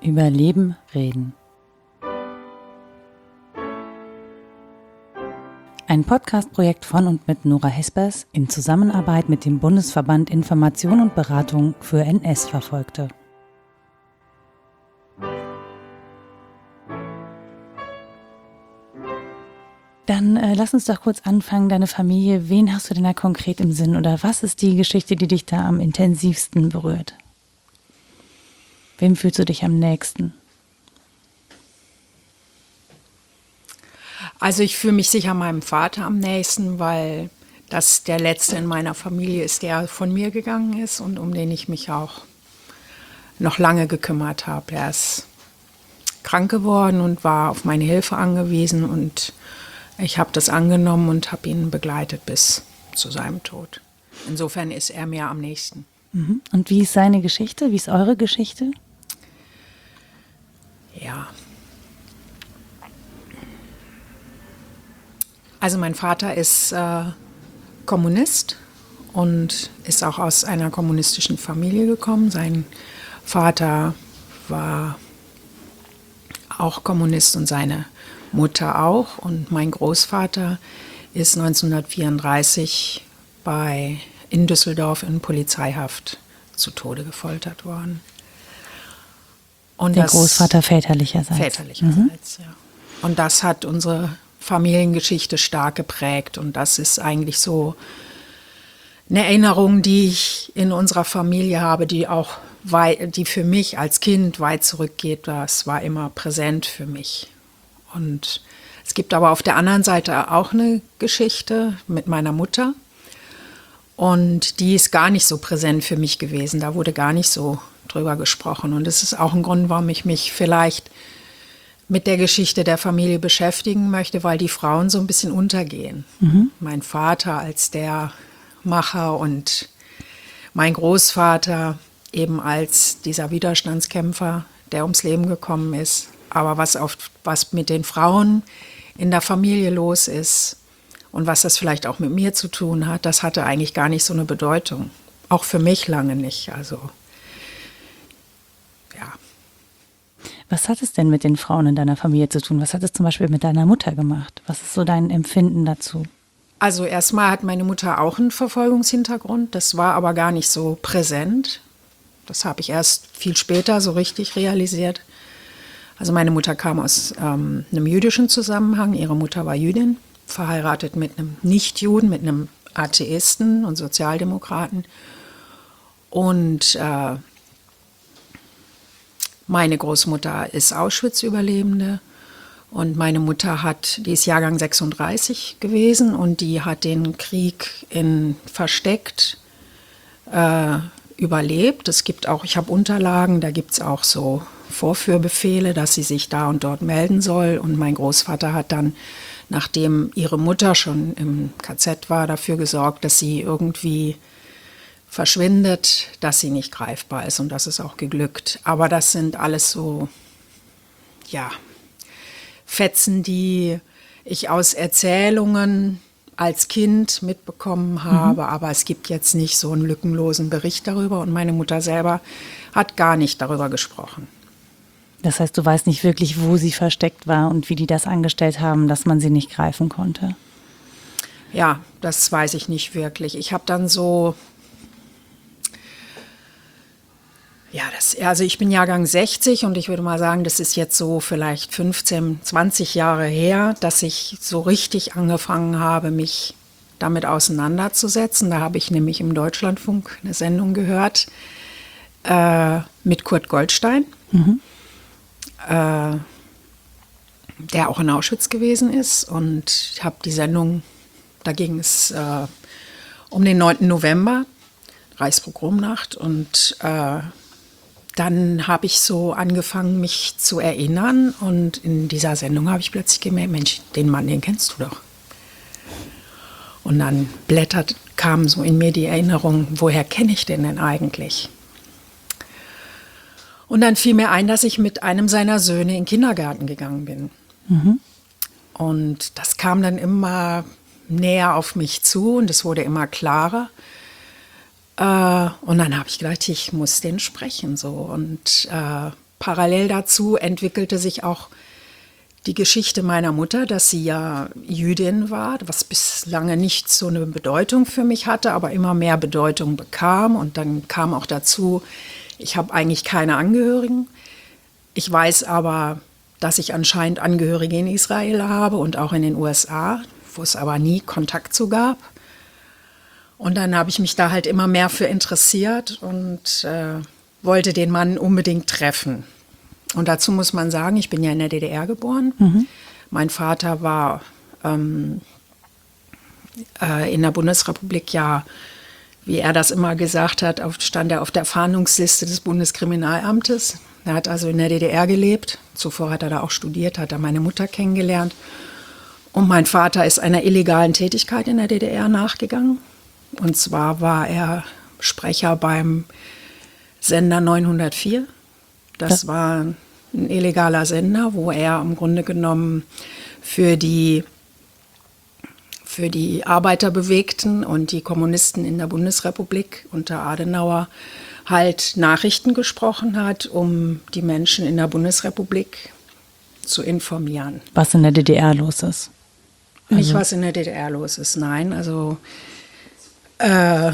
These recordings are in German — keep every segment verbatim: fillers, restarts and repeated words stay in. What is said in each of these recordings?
Über Leben reden. Ein Podcast-Projekt von und mit Nora Hespers in Zusammenarbeit mit dem Bundesverband Information und Beratung für N S-Verfolgte. Dann äh, lass uns doch kurz anfangen, deine Familie. Wen hast du denn da konkret im Sinn oder was ist die Geschichte, die dich da am intensivsten berührt? Wem fühlst du dich am nächsten? Also ich fühle mich sicher meinem Vater am nächsten, weil das der Letzte in meiner Familie ist, der von mir gegangen ist und um den ich mich auch noch lange gekümmert habe. Er ist krank geworden und war auf meine Hilfe angewiesen und ich habe das angenommen und habe ihn begleitet bis zu seinem Tod. Insofern ist er mir am nächsten. Mhm. Und wie ist seine Geschichte? Wie ist eure Geschichte? Ja. Also mein Vater ist äh, Kommunist und ist auch aus einer kommunistischen Familie gekommen. Sein Vater war auch Kommunist und seine Mutter auch. Und mein Großvater ist neunzehnhundertvierunddreißig bei, in Düsseldorf in Polizeihaft zu Tode gefoltert worden. Und Der das, Großvater väterlicherseits. Väterlicherseits, mhm. ja. Und das hat unsere Familiengeschichte stark geprägt. Und das ist eigentlich so eine Erinnerung, die ich in unserer Familie habe, die auch weit, die für mich als Kind weit zurückgeht. Das war immer präsent für mich. Und es gibt aber auf der anderen Seite auch eine Geschichte mit meiner Mutter. Und die ist gar nicht so präsent für mich gewesen. Da wurde gar nicht so drüber gesprochen. Und das ist auch ein Grund, warum ich mich vielleicht mit der Geschichte der Familie beschäftigen möchte, weil die Frauen so ein bisschen untergehen. Mhm. Mein Vater als der Macher und mein Großvater eben als dieser Widerstandskämpfer, der ums Leben gekommen ist. Aber was, auf, was mit den Frauen in der Familie los ist und was das vielleicht auch mit mir zu tun hat, das hatte eigentlich gar nicht so eine Bedeutung. Auch für mich lange nicht. Also, ja. Was hat es denn mit den Frauen in deiner Familie zu tun? Was hat es zum Beispiel mit deiner Mutter gemacht? Was ist so dein Empfinden dazu? Also erstmal hat meine Mutter auch einen Verfolgungshintergrund. Das war aber gar nicht so präsent. Das habe ich erst viel später so richtig realisiert. Also meine Mutter kam aus ähm, einem jüdischen Zusammenhang. Ihre Mutter war Jüdin, verheiratet mit einem Nichtjuden, mit einem Atheisten und Sozialdemokraten. Und äh, meine Großmutter ist Auschwitz-Überlebende. Und meine Mutter hat, die ist Jahrgang sechsunddreißig gewesen und die hat den Krieg in versteckt äh, überlebt. Es gibt auch, ich habe Unterlagen, da gibt es auch so Vorführbefehle, dass sie sich da und dort melden soll. Und mein Großvater hat dann, nachdem ihre Mutter schon im K Z war, dafür gesorgt, dass sie irgendwie verschwindet, dass sie nicht greifbar ist. Und das ist auch geglückt. Aber das sind alles so, ja, Fetzen, die ich aus Erzählungen als Kind mitbekommen habe, mhm. aber es gibt jetzt nicht so einen lückenlosen Bericht darüber und meine Mutter selber hat gar nicht darüber gesprochen. Das heißt, du weißt nicht wirklich, wo sie versteckt war und wie die das angestellt haben, dass man sie nicht greifen konnte? Ja, das weiß ich nicht wirklich. Ich habe dann so, ja, das, also ich bin Jahrgang sechzig und ich würde mal sagen, das ist jetzt so vielleicht fünfzehn, zwanzig Jahre her, dass ich so richtig angefangen habe, mich damit auseinanderzusetzen. Da habe ich nämlich im Deutschlandfunk eine Sendung gehört äh, mit Kurt Goldstein, mhm. äh, der auch in Auschwitz gewesen ist. Und ich habe die Sendung, da ging es äh, um den neunten November, Reichspogromnacht, und äh, dann habe ich so angefangen, mich zu erinnern und in dieser Sendung habe ich plötzlich gemerkt, Mensch, den Mann, den kennst du doch. Und dann blättert, kam so in mir die Erinnerung, woher kenne ich den denn eigentlich? Und dann fiel mir ein, dass ich mit einem seiner Söhne in den Kindergarten gegangen bin. Mhm. Und das kam dann immer näher auf mich zu und es wurde immer klarer. Äh, und dann habe ich gedacht, ich muss den sprechen. So. Und äh, parallel dazu entwickelte sich auch die Geschichte meiner Mutter, dass sie ja Jüdin war, was bislang nicht so eine Bedeutung für mich hatte, aber immer mehr Bedeutung bekam. Und dann kam auch dazu, ich habe eigentlich keine Angehörigen. Ich weiß aber, dass ich anscheinend Angehörige in Israel habe und auch in den U S A, wo es aber nie Kontakt zu gab. Und dann habe ich mich da halt immer mehr für interessiert und äh, wollte den Mann unbedingt treffen. Und dazu muss man sagen, ich bin ja in der D D R geboren. Mhm. Mein Vater war ähm, äh, in der Bundesrepublik ja, wie er das immer gesagt hat, auf, stand er auf der Fahndungsliste des Bundeskriminalamtes. Er hat also in der D D R gelebt. Zuvor hat er da auch studiert, hat er meine Mutter kennengelernt. Und mein Vater ist einer illegalen Tätigkeit in der D D R nachgegangen. Und zwar war er Sprecher beim Sender neunhundertvier. Das war ein illegaler Sender, wo er im Grunde genommen für die, für die Arbeiterbewegten und die Kommunisten in der Bundesrepublik unter Adenauer halt Nachrichten gesprochen hat, um die Menschen in der Bundesrepublik zu informieren. Was in der D D R los ist? Also nicht, was in der D D R los ist, nein. Also äh,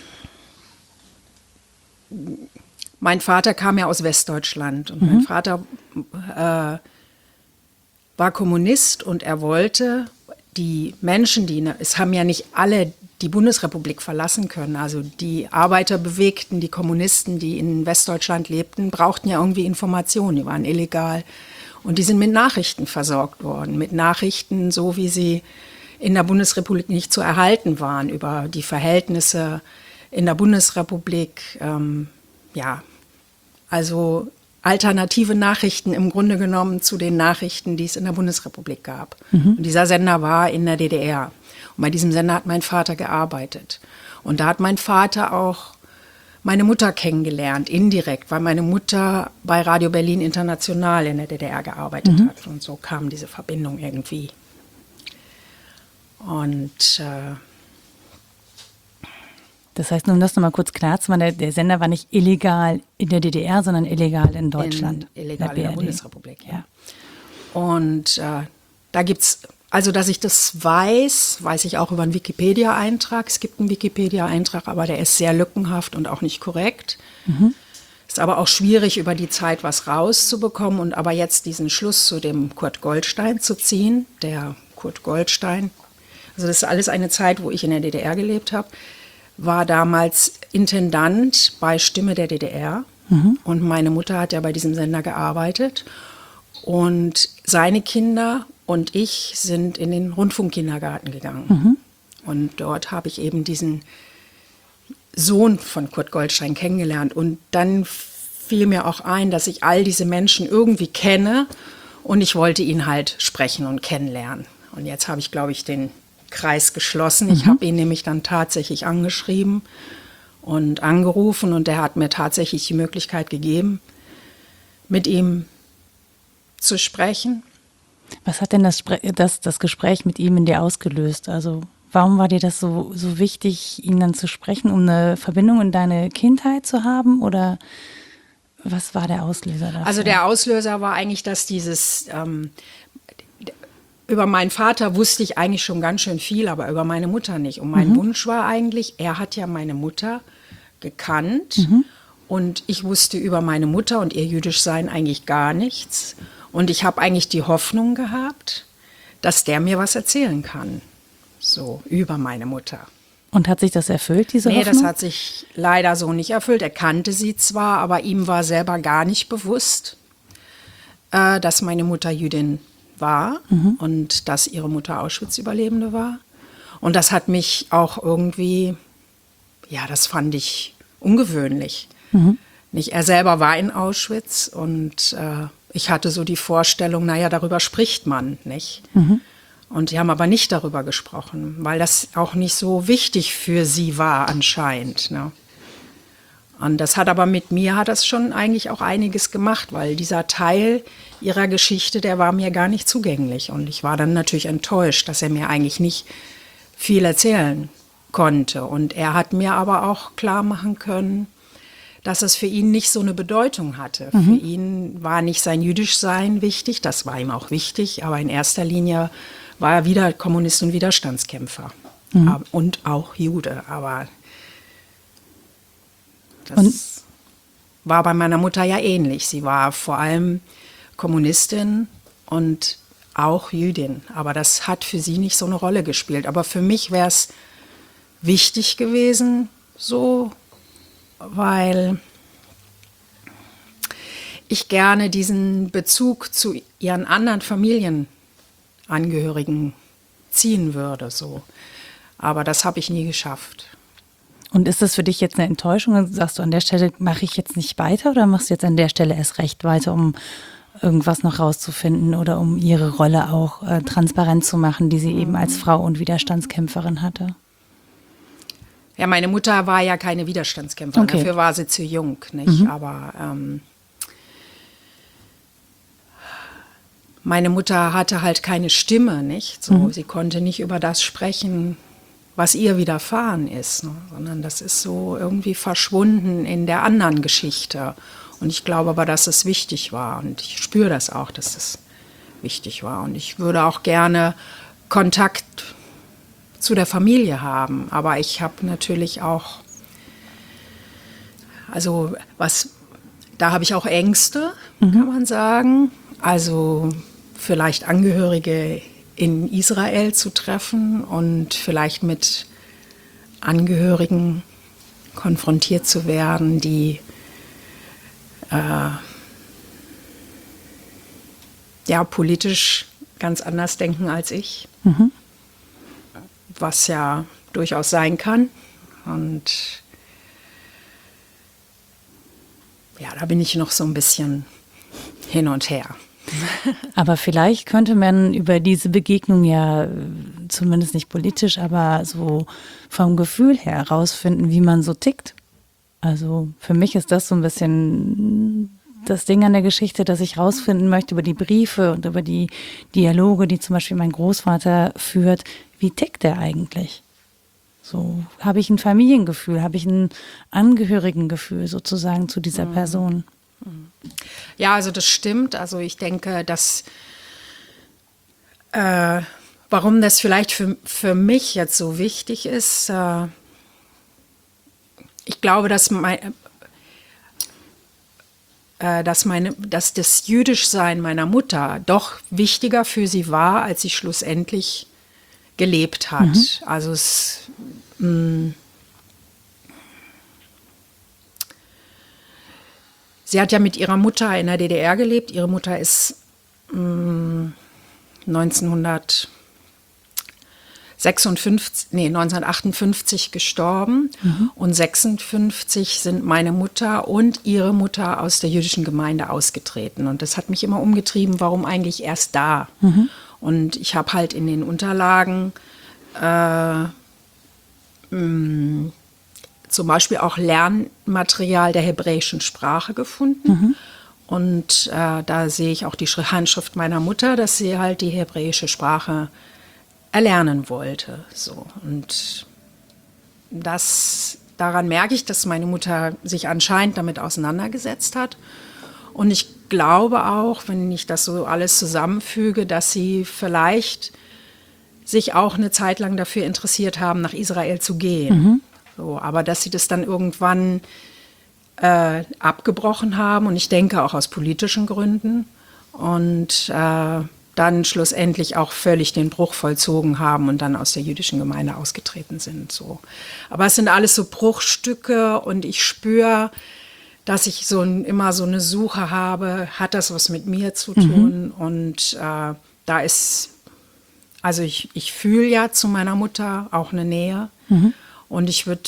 mein Vater kam ja aus Westdeutschland und mhm. mein Vater äh, war Kommunist und er wollte die Menschen, die, es haben ja nicht alle die Bundesrepublik verlassen können, also die Arbeiterbewegten, die Kommunisten, die in Westdeutschland lebten, brauchten ja irgendwie Informationen, die waren illegal und die sind mit Nachrichten versorgt worden, mit Nachrichten, so wie sie in der Bundesrepublik nicht zu erhalten waren, über die Verhältnisse in der Bundesrepublik, ähm, ja, also alternative Nachrichten im Grunde genommen zu den Nachrichten, die es in der Bundesrepublik gab. Mhm. Und dieser Sender war in der D D R. Und bei diesem Sender hat mein Vater gearbeitet. Und da hat mein Vater auch meine Mutter kennengelernt, indirekt, weil meine Mutter bei Radio Berlin International in der D D R gearbeitet mhm. hat. Und so kam diese Verbindung irgendwie. Und äh, das heißt, um das nochmal kurz klar zu machen, der, der Sender war nicht illegal in der D D R, sondern illegal in Deutschland. In, illegal in der Bundesrepublik, ja. ja. Und äh, da gibt es, also dass ich das weiß, weiß ich auch über einen Wikipedia-Eintrag. Es gibt einen Wikipedia-Eintrag, aber der ist sehr lückenhaft und auch nicht korrekt. Mhm. Ist aber auch schwierig, über die Zeit was rauszubekommen. Und aber jetzt diesen Schluss zu dem Kurt Goldstein zu ziehen, der Kurt Goldstein, also das ist alles eine Zeit, wo ich in der D D R gelebt habe, war damals Intendant bei Stimme der D D R. Mhm. Und meine Mutter hat ja bei diesem Sender gearbeitet. Und seine Kinder und ich sind in den Rundfunkkindergarten gegangen. Mhm. Und dort habe ich eben diesen Sohn von Kurt Goldstein kennengelernt. Und dann fiel mir auch ein, dass ich all diese Menschen irgendwie kenne. Und ich wollte ihn halt sprechen und kennenlernen. Und jetzt habe ich, glaube ich, den Kreis geschlossen. Ich mhm. habe ihn nämlich dann tatsächlich angeschrieben und angerufen und er hat mir tatsächlich die Möglichkeit gegeben, mit ihm zu sprechen. Was hat denn das, das, das Gespräch mit ihm in dir ausgelöst? Also warum war dir das so, so wichtig, ihn dann zu sprechen, um eine Verbindung in deine Kindheit zu haben? Oder was war der Auslöser dafür? Also der Auslöser war eigentlich, dass dieses ähm, über meinen Vater wusste ich eigentlich schon ganz schön viel, aber über meine Mutter nicht. Und mein mhm. Wunsch war eigentlich, er hat ja meine Mutter gekannt mhm. und ich wusste über meine Mutter und ihr Jüdischsein eigentlich gar nichts. Und ich habe eigentlich die Hoffnung gehabt, dass der mir was erzählen kann, so über meine Mutter. Und hat sich das erfüllt, diese nee, Hoffnung? Nee, das hat sich leider so nicht erfüllt. Er kannte sie zwar, aber ihm war selber gar nicht bewusst, äh, dass meine Mutter Jüdin war mhm. und dass ihre Mutter Auschwitz-Überlebende war. Und das hat mich auch irgendwie, ja, das fand ich ungewöhnlich. Mhm. Nicht, er selber war in Auschwitz und äh, ich hatte so die Vorstellung, naja, darüber spricht man, nicht? Mhm. Und die haben aber nicht darüber gesprochen, weil das auch nicht so wichtig für sie war anscheinend, ne? Und das hat aber mit mir, hat das schon eigentlich auch einiges gemacht, weil dieser Teil ihrer Geschichte, der war mir gar nicht zugänglich. Und ich war dann natürlich enttäuscht, dass er mir eigentlich nicht viel erzählen konnte. Und er hat mir aber auch klar machen können, dass es für ihn nicht so eine Bedeutung hatte. Mhm. Für ihn war nicht sein Jüdischsein wichtig, das war ihm auch wichtig, aber in erster Linie war er wieder Kommunist und Widerstandskämpfer. Mhm. Und auch Jude, aber das und? war bei meiner Mutter ja ähnlich. Sie war vor allem Kommunistin und auch Jüdin, aber das hat für sie nicht so eine Rolle gespielt. Aber für mich wäre es wichtig gewesen, so, weil ich gerne diesen Bezug zu ihren anderen Familienangehörigen ziehen würde, so. Aber das habe ich nie geschafft. Und ist das für dich jetzt eine Enttäuschung? Sagst du, an der Stelle mache ich jetzt nicht weiter oder machst du jetzt an der Stelle erst recht weiter, um irgendwas noch rauszufinden oder um ihre Rolle auch äh, transparent zu machen, die sie eben als Frau und Widerstandskämpferin hatte? Ja, meine Mutter war ja keine Widerstandskämpferin, okay. Dafür war sie zu jung, nicht? Mhm. Aber ähm, meine Mutter hatte halt keine Stimme, nicht? So, mhm. Sie konnte nicht über das sprechen, was ihr widerfahren ist, ne? Sondern das ist so irgendwie verschwunden in der anderen Geschichte. Und ich glaube aber, dass es wichtig war. Und ich spüre das auch, dass es wichtig war. Und ich würde auch gerne Kontakt zu der Familie haben. Aber ich habe natürlich auch, also was, da habe ich auch Ängste, mhm. kann man sagen. Also vielleicht Angehörige in Israel zu treffen und vielleicht mit Angehörigen konfrontiert zu werden, die äh, ja politisch ganz anders denken als ich, mhm. was ja durchaus sein kann. Und ja, da bin ich noch so ein bisschen hin und her. Aber vielleicht könnte man über diese Begegnung ja zumindest nicht politisch, aber so vom Gefühl her herausfinden, wie man so tickt. Also für mich ist das so ein bisschen das Ding an der Geschichte, dass ich rausfinden möchte über die Briefe und über die Dialoge, die zum Beispiel mein Großvater führt. Wie tickt der eigentlich? So, habe ich ein Familiengefühl, habe ich ein Angehörigengefühl sozusagen zu dieser mhm. Person? Ja, also das stimmt. Also ich denke, dass äh, warum das vielleicht für, für mich jetzt so wichtig ist, äh, ich glaube, dass, mein, äh, dass, meine, dass das Jüdischsein meiner Mutter doch wichtiger für sie war, als sie schlussendlich gelebt hat. Mhm. Also es mh, sie hat ja mit ihrer Mutter in der D D R gelebt. Ihre Mutter ist mh, neunzehnhundertsechsundfünfzig, nee, neunzehnhundertachtundfünfzig gestorben. Mhm. Und sechsundfünfzig sind meine Mutter und ihre Mutter aus der jüdischen Gemeinde ausgetreten. Und das hat mich immer umgetrieben, warum eigentlich erst da? Mhm. Und ich habe halt in den Unterlagen äh, mh, zum Beispiel auch Lernmaterial der hebräischen Sprache gefunden. Mhm. Und äh, da sehe ich auch die Handschrift meiner Mutter, dass sie halt die hebräische Sprache erlernen wollte. So. Und das, daran merke ich, dass meine Mutter sich anscheinend damit auseinandergesetzt hat. Und ich glaube auch, wenn ich das so alles zusammenfüge, dass sie vielleicht sich auch eine Zeit lang dafür interessiert haben, nach Israel zu gehen. Mhm. So, aber dass sie das dann irgendwann äh, abgebrochen haben und ich denke auch aus politischen Gründen und äh, dann schlussendlich auch völlig den Bruch vollzogen haben und dann aus der jüdischen Gemeinde ausgetreten sind. So. Aber es sind alles so Bruchstücke und ich spüre, dass ich so ein, immer so eine Suche habe, hat das was mit mir zu tun? Mhm. Und äh, da ist, also ich, ich fühle ja zu meiner Mutter auch eine Nähe. Mhm. Und ich würde,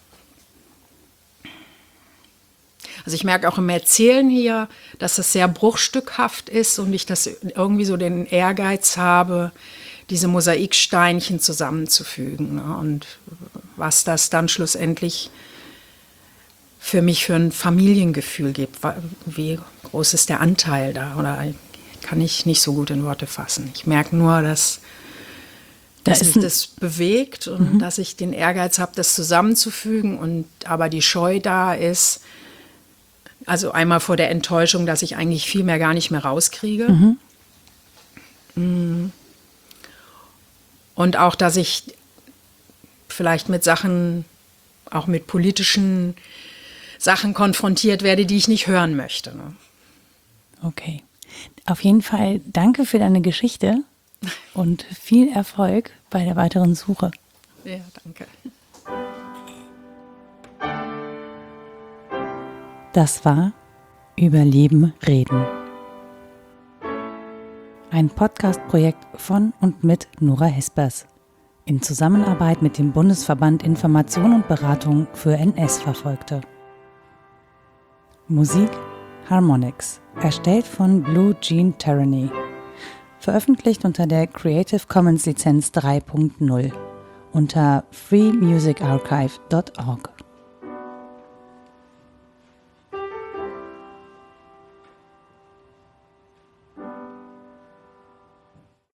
also ich merke auch im Erzählen hier, dass es sehr bruchstückhaft ist und ich das irgendwie so den Ehrgeiz habe, diese Mosaiksteinchen zusammenzufügen. Ne? Und was das dann schlussendlich für mich für ein Familiengefühl gibt. Wie groß ist der Anteil da? Oder kann ich nicht so gut in Worte fassen. Ich merke nur, dass dass mich das bewegt und mhm. dass ich den Ehrgeiz habe, das zusammenzufügen und aber die Scheu da ist, Also einmal vor der Enttäuschung, dass ich eigentlich viel mehr gar nicht mehr rauskriege. Mhm. Und auch, dass ich vielleicht mit Sachen, auch mit politischen Sachen konfrontiert werde, die ich nicht hören möchte. Ne? Okay. Auf jeden Fall danke für deine Geschichte und viel Erfolg bei der weiteren Suche. Ja, danke. Das war Über Leben reden. Ein Podcast-Projekt von und mit Nora Hespers in Zusammenarbeit mit dem Bundesverband Information und Beratung für N S-Verfolgte. Musik Harmonix, erstellt von Blue Jean Tyranny, veröffentlicht unter der Creative Commons Lizenz drei Punkt null unter free music archive punkt org.